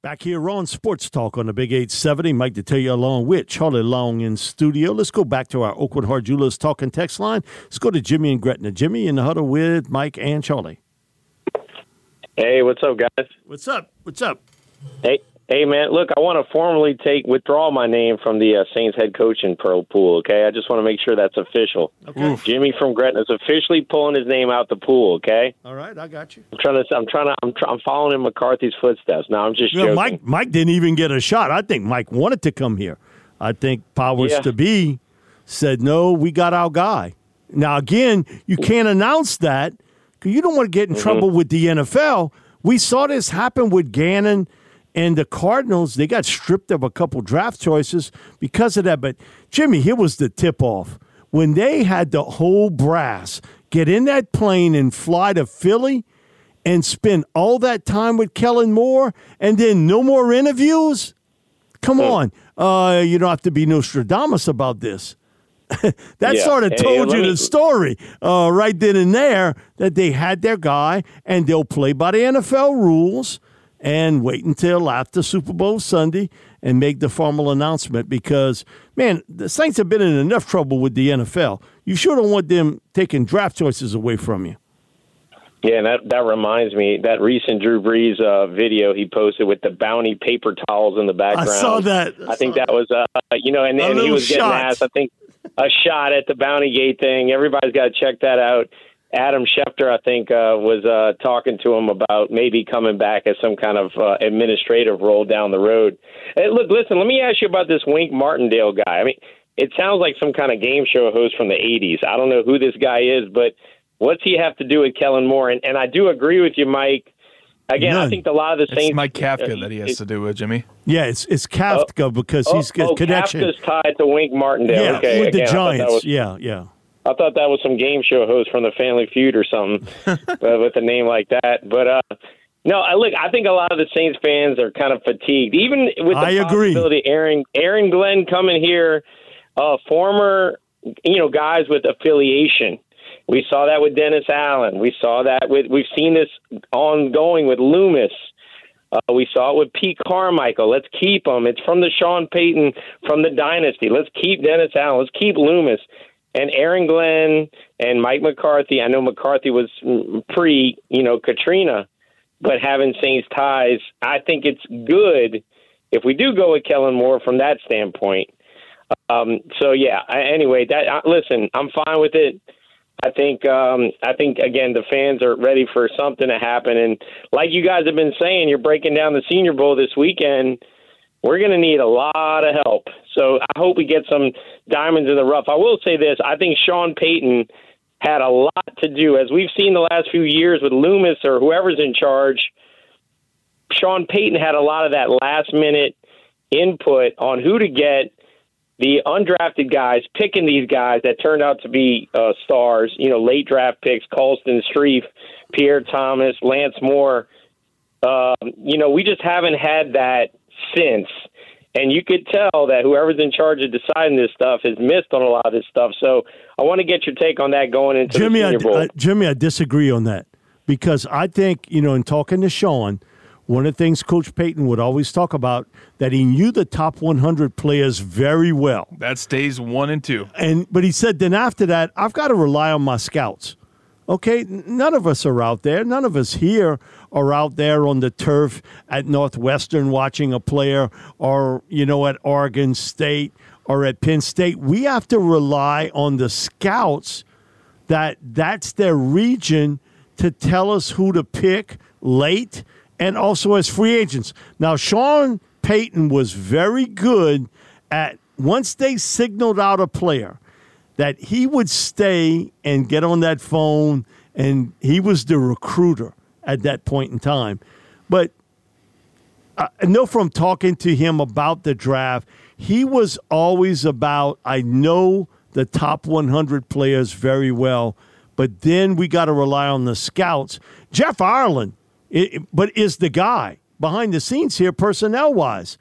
Back here on Sports Talk on the Big 870, Mike Detillier along with Charlie Long in studio. Let's go back to our Oakwood Heart Jewelers talking text line. Let's go to Jimmy and Gretna. Jimmy in the huddle with Mike and Charlie. Hey, what's up, guys? What's up? What's up? Hey, man. Look, I want to formally withdraw my name from the Saints head coaching pool. Okay, I just want to make sure that's official. Okay. Jimmy from Gretna is officially pulling his name out the pool. Okay. All right, I got you. I'm following in McCarthy's footsteps. Now I'm just joking. Mike didn't even get a shot. I think Mike wanted to come here. I think powers to be said, no, we got our guy. Now, again, you can't announce that because you don't want to get in trouble with the NFL. We saw this happen with Gannon and the Cardinals. They got stripped of a couple draft choices because of that. But, Jimmy, here was the tip-off. When they had the whole brass get in that plane and fly to Philly and spend all that time with Kellen Moore and then no more interviews? Come on. You don't have to be Nostradamus about this. That sort of told you the story right then and there that they had their guy and they'll play by the NFL rules and wait until after Super Bowl Sunday and make the formal announcement because, man, the Saints have been in enough trouble with the NFL. You sure don't want them taking draft choices away from you. Yeah, and that reminds me, that recent Drew Brees video he posted with the Bounty paper towels in the background. I saw that. I think that was, and he was getting asked, I think, a shot at the Bounty Gate thing. Everybody's got to check that out. Adam Schefter, I think, was talking to him about maybe coming back as some kind of administrative role down the road. Hey, look, listen, let me ask you about this Wink Martindale guy. I mean, it sounds like some kind of game show host from the 80s. I don't know who this guy is, but what's he have to do with Kellen Moore? And I do agree with you, Mike. Again, I think a lot of the Saints... It's Mike Kafka that he has to do with, Jimmy. Yeah, it's Kafka because he's got connection. Kafka's tied to Wink Martindale. Yeah, okay, with again, the Giants. I thought that was some game show host from the Family Feud or something with a name like that. But, no, I think a lot of the Saints fans are kind of fatigued. Even with the possibility Aaron Glenn coming here, former, guys with affiliation. We saw that with Dennis Allen. We've seen this ongoing with Loomis. We saw it with Pete Carmichael. Let's keep him. It's from the Sean Payton, from the dynasty. Let's keep Dennis Allen. Let's keep Loomis. And Aaron Glenn and Mike McCarthy. I know McCarthy was Katrina, but having Saints ties, I think it's good if we do go with Kellen Moore from that standpoint. Anyway, listen, I'm fine with it. I think again, the fans are ready for something to happen. And like you guys have been saying, you're breaking down the Senior Bowl this weekend. We're going to need a lot of help. So I hope we get some diamonds in the rough. I will say this. I think Sean Payton had a lot to do. As we've seen the last few years with Loomis or whoever's in charge, Sean Payton had a lot of that last-minute input on who to get, the undrafted guys, picking these guys that turned out to be stars, late draft picks, Colston Streif, Pierre Thomas, Lance Moore. We just haven't had that since. And you could tell that whoever's in charge of deciding this stuff has missed on a lot of this stuff. So I want to get your take on that going into the Senior Bowl. Jimmy, I disagree on that because I think, in talking to Sean, one of the things Coach Payton would always talk about, that he knew the top 100 players very well. That's days 1 and 2. But he said, then after that, I've got to rely on my scouts. Okay, none of us are out there. None of us here are out there on the turf at Northwestern watching a player or, at Oregon State or at Penn State. We have to rely on the scouts that's their region to tell us who to pick late and also as free agents. Now, Sean Payton was very good at, once they signaled out a player, that he would stay and get on that phone, and he was the recruiter at that point in time. But I know from talking to him about the draft, he was always about, I know the top 100 players very well, but then we got to rely on the scouts. Jeff Ireland, but is the guy behind the scenes here, personnel-wise.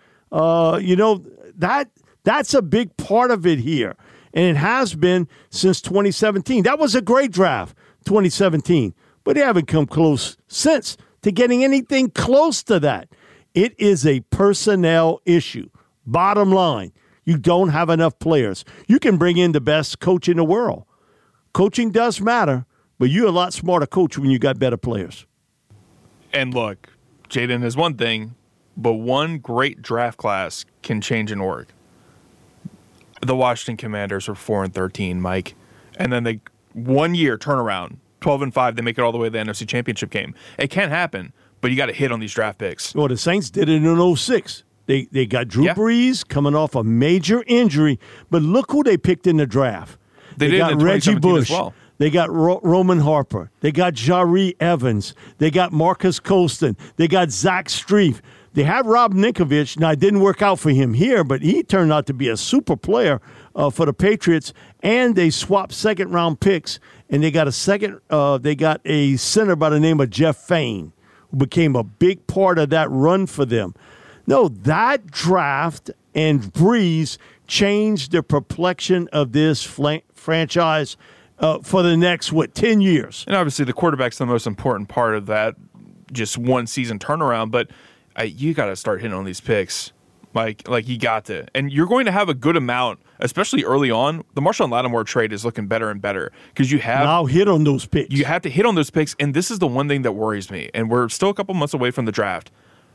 That's a big part of it here, and it has been since 2017. That was a great draft, 2017, but they haven't come close since to getting anything close to that. It is a personnel issue. Bottom line, you don't have enough players. You can bring in the best coach in the world. Coaching does matter, but you're a lot smarter coach when you got better players. And look, Jaden is one thing, but one great draft class can change an org. The Washington Commanders are 4-13, Mike, and then they 1 year turnaround, 12-5. They make it all the way to the NFC Championship game. It can't happen, but you got to hit on these draft picks. Well, the Saints did it in 06. They got Drew Brees coming off a major injury, but look who they picked in the draft. They did got in Reggie 2017 Bush. as well. They got Roman Harper. They got Jari Evans. They got Marcus Colston. They got Zach Strief. They have Rob Ninkovich. Now, it didn't work out for him here, but he turned out to be a super player for the Patriots. And they swapped second-round picks, and they got a center by the name of Jeff Fain, who became a big part of that run for them. No, that draft and Brees changed the complexion of this franchise for the next, 10 years. And obviously the quarterback's the most important part of that, just one season turnaround. But you got to start hitting on these picks. Like you got to. And you're going to have a good amount, especially early on. The Marshawn Lattimore trade is looking better and better because you have. Now hit on those picks. You have to hit on those picks. And this is the one thing that worries me. And we're still a couple months away from the draft.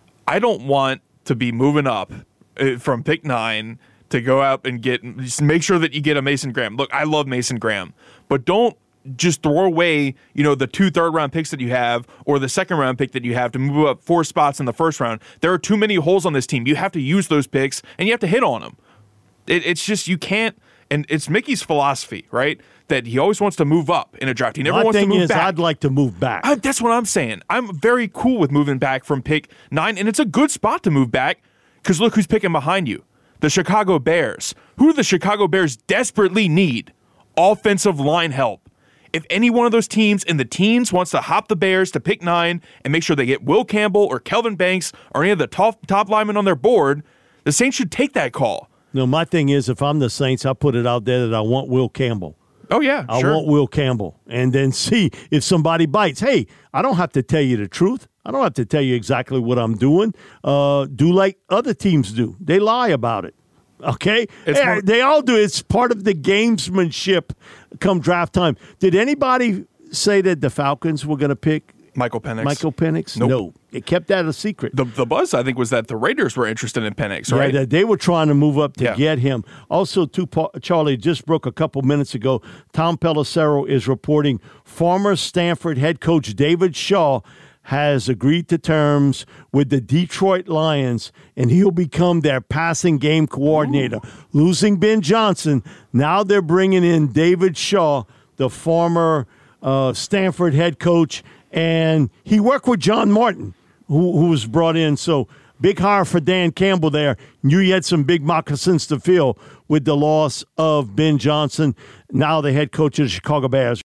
I don't want to be moving up from pick 9 to go out and just make sure that you get a Mason Graham. Look, I love Mason Graham, but don't just throw away, the 2 third-round picks that you have or the second-round pick that you have to move up 4 spots in the first round. There are too many holes on this team. You have to use those picks, and you have to hit on them. It's just you can't, and it's Mickey's philosophy, right, that he always wants to move up in a draft. He never wants to move back. I'd like to move back. That's what I'm saying. I'm very cool with moving back from pick 9, and it's a good spot to move back because look who's picking behind you. The Chicago Bears. Who do the Chicago Bears desperately need? Offensive line help. If any one of those teams in the teens wants to hop the Bears to pick 9 and make sure they get Will Campbell or Kelvin Banks or any of the top linemen on their board, the Saints should take that call. No, my thing is, if I'm the Saints, I put it out there that I want Will Campbell. Oh, yeah, I want Will Campbell. And then see if somebody bites. Hey, I don't have to tell you the truth. I don't have to tell you exactly what I'm doing. Do like other teams do. They lie about it. Okay? They all do. It's part of the gamesmanship come draft time. Did anybody say that the Falcons were going to pick Michael Penix? Nope. No. It kept that a secret. The buzz, I think, was that the Raiders were interested in Penix, right? Yeah, they were trying to move up to get him. Also, Charlie, just broke a couple minutes ago, Tom Pelissero is reporting former Stanford head coach David Shaw has agreed to terms with the Detroit Lions, and he'll become their passing game coordinator. Ooh. Losing Ben Johnson, now they're bringing in David Shaw, the former Stanford head coach, and he worked with John Martin, who was brought in. So big hire for Dan Campbell there. You had some big moccasins to fill with the loss of Ben Johnson, now the head coach of the Chicago Bears.